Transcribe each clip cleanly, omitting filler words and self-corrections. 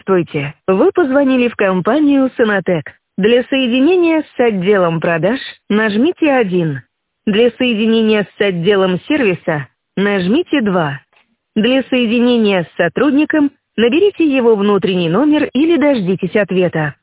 Здравствуйте! Вы позвонили в компанию «Сонатек». Для соединения с отделом продаж нажмите 1. Для соединения с отделом сервиса нажмите 2. Для соединения с сотрудником наберите его внутренний номер или дождитесь ответа.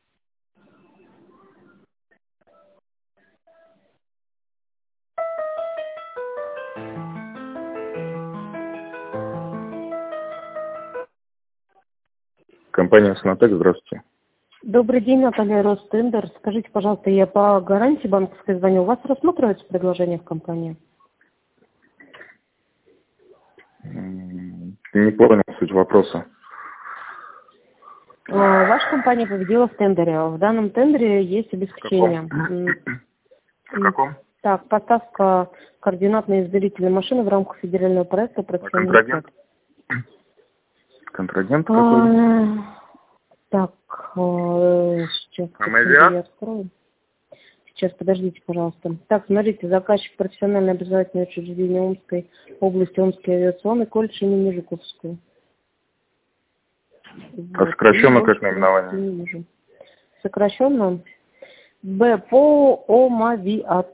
Компания «Сонатек», здравствуйте. Добрый день, Наталья Ростендер. Скажите, пожалуйста, я по гарантии банковской звоню. У вас рассматривается предложение в компании? Не понял суть вопроса. Ваша компания победила в тендере. В данном тендере есть обеспечение. В каком? Так, поставка координат на измерительной машины в рамках федерального проекта Контрагент? Контрагент какой? Так, сейчас я открою. Сейчас, подождите, пожалуйста. Так, смотрите, заказчик профессиональное образовательное учреждение Омской области, Омский авиационный колледж имени Жуковского. А сокращенно как наименование? Сокращенно БПО ОМАВИАТ.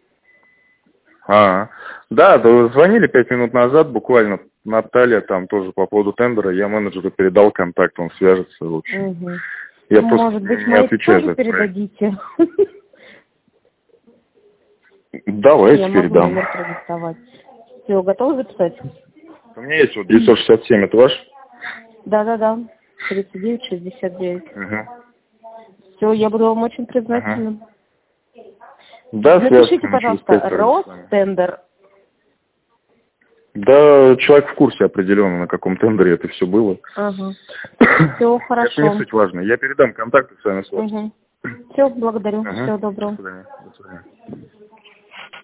Да, вы звонили 5 минут назад, буквально Наталья там тоже по поводу тендера, я менеджеру передал контакт, он свяжется, в общем. Угу. Я Может быть, не отвечаю за это. передадите? Давайте передам. Я могу номер продиктовать. Все, готовы записать? У меня есть вот 967, это ваш? Да. 3969. Угу. Все, я буду вам очень признательна. Угу. Да, напишите, пожалуйста, Ростендер. Да, человек в курсе определенно, на каком тендере это все было. Ага. Все, хорошо. Это не суть важно. Я передам контакты с вами. Угу. Все, благодарю. Всего доброго. До свидания.